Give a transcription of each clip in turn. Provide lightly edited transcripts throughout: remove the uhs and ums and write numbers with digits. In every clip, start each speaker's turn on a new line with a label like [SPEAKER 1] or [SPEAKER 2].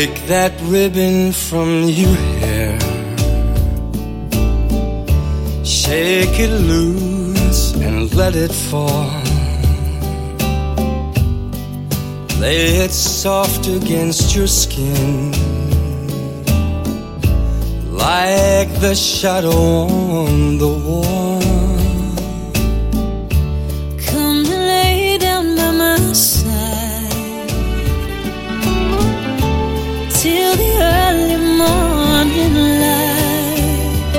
[SPEAKER 1] Take that ribbon from your hair, shake it loose and let it fall. Lay it soft against your skin, like the shadow on the wall.
[SPEAKER 2] Come to lay down by my side till the early morning light.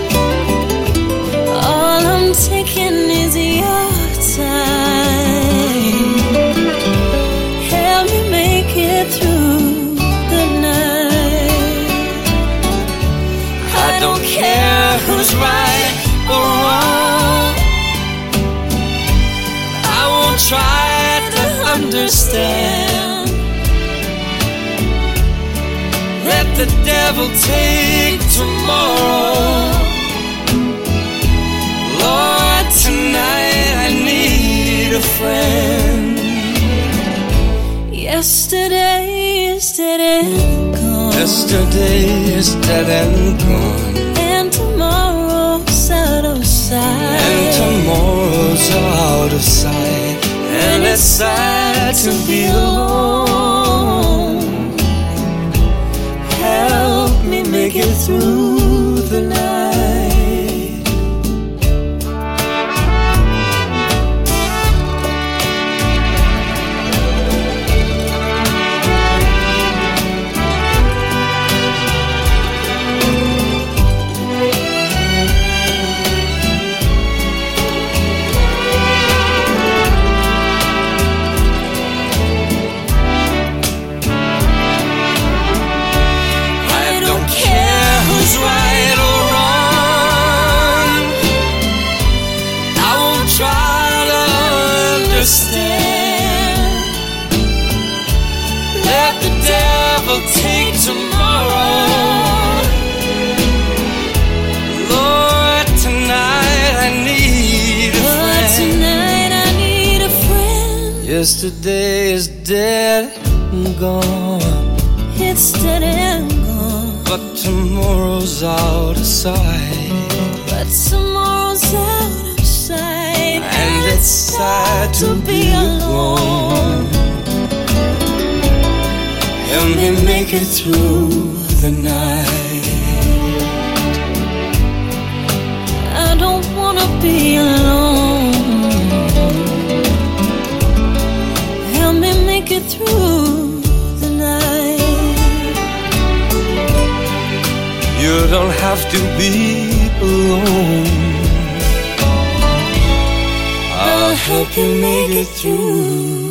[SPEAKER 2] All I'm taking is your time. Help me make it through the night. I don't care who's right or wrong. I won't try to understand. Let the devil take tomorrow. Lord, tonight I need a friend. Yesterday is dead and gone.
[SPEAKER 1] Yesterday is dead and gone.
[SPEAKER 2] And tomorrow's out of sight.
[SPEAKER 1] And tomorrow's out of sight. And it's sad to be alone.
[SPEAKER 2] Help me make it through the night.
[SPEAKER 1] Right or wrong, I won't try to understand. Let the devil take tomorrow. Lord, tonight I need a friend.
[SPEAKER 2] Tonight I need a friend.
[SPEAKER 1] Yesterday is dead and gone.
[SPEAKER 2] It's dead and gone.
[SPEAKER 1] But tomorrow's out of sight.
[SPEAKER 2] But tomorrow's out of sight.
[SPEAKER 1] And it's sad to be alone. Help me make it through the night.
[SPEAKER 2] I don't wanna be alone. Help me make it through the night.
[SPEAKER 1] You don't have to be alone. I'll help you make it through